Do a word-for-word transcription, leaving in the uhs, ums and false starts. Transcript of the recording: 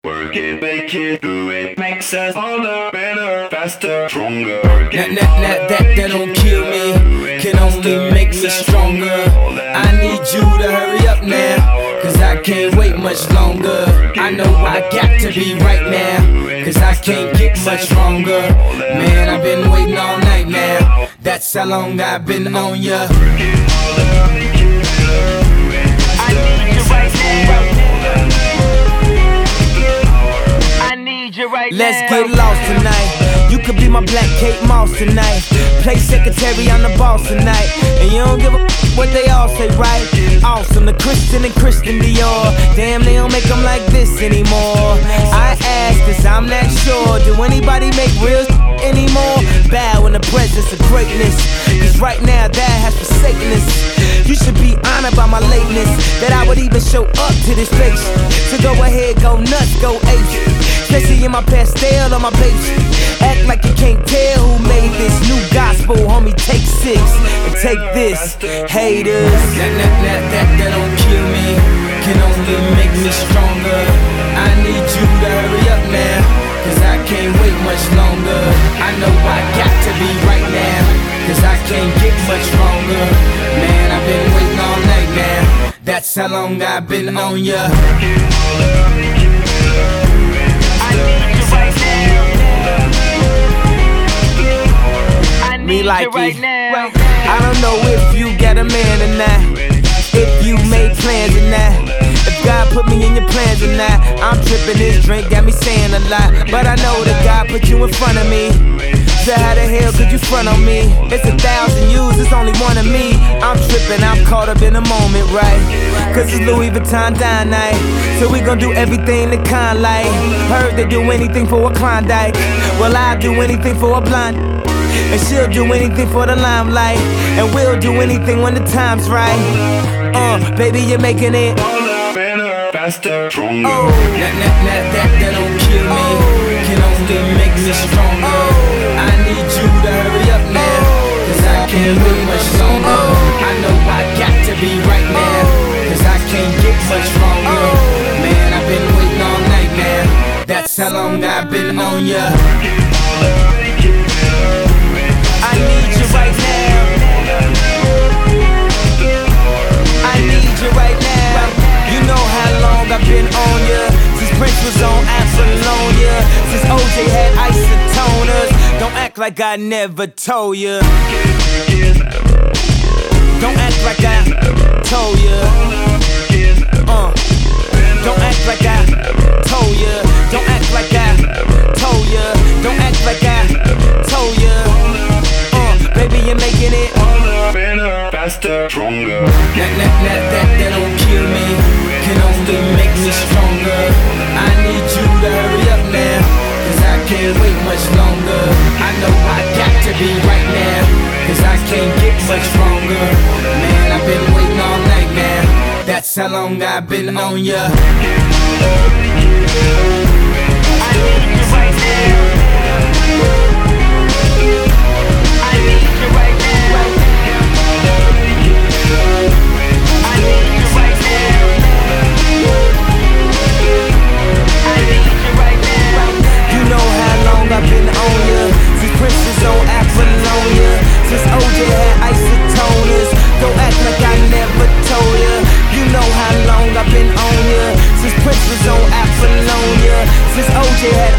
Work it, make it, do it, makes us harder, better, faster, stronger. That, that, that, that, that don't kill me, can only make me stronger. I need you to hurry up now, cause I can't wait much longer. I know I got to be right now, cause I can't get much stronger. Man, I've been waiting all night now, that's how long I've been on ya. Let's get lost tonight. You could be my black Kate Moss tonight. Play secretary, I'm the boss tonight. And you don't give a f what they all say, right? Awesome, the Christian and Christian Dior. Damn, they don't make them like this anymore. I ask, cause I'm not sure. Do anybody make real anymore? Bow in the presence of greatness, cause right now that has forsaken us. You should be honored by my lateness, that I would even show up to this place. So go ahead, go nuts, go ape. Especially in my pastel on my page. Act like you can't tell who made this new gospel, homie. Take six and take this, haters. That, that, that, that, that don't kill me, can only make me stronger. I need you to hurry up now, cause I can't wait much longer. I know I got to be right now, cause I can't get much stronger. Man, I've been waiting all night now, that's how long I've been on ya. Me like right now. I don't know if you got a man or not, if you made plans or not, if God put me in your plans or not. I'm tripping, this drink got me saying a lot, but I know that God put you in front of me. So how the hell could you front on me? It's a thousand yous, it's only one of me. I'm tripping, I'm caught up in the moment, right? Cause it's Louis Vuitton dine night, so we gon' do everything the kind like. Heard they do anything for a Klondike, well I'll do anything for a blonde. And she'll do anything for the limelight, and we'll do anything when the time's right. Uh, baby, you're making it Better, faster, stronger. Oh, that, that, that, that, that don't kill me, can only make me stronger. I need you to hurry up now, cause I can't wait much longer. I know I got to be right now, cause I can't get much stronger. Man, I've been waiting all night now, that's how long I've been on ya. I need you right now, I need you right now. You know how long I've been on ya, since Prince was on Apollonia, since O J had isotoners. Don't act like I never told ya, don't act like I told ya. uh, Don't act like I told ya, don't act like I told ya, don't act like I told ya. Baby, you're making it better, faster, stronger. That, that, that, that, that don't kill me, can only make me stronger. I need you to hurry up now, cause I can't wait much longer. I know I got to be right now, cause I can't get much stronger. Man, I've been waiting all night now, that's how long I've been on ya. I need you right now, I need you right now, I need you right now, I need you right now. You know how long I've been on ya, since Prince was on Apollonia, since O J had isotoners. Don't act like I never told ya. You know how long I've been on ya, since Prince was on Apollonia, since O J had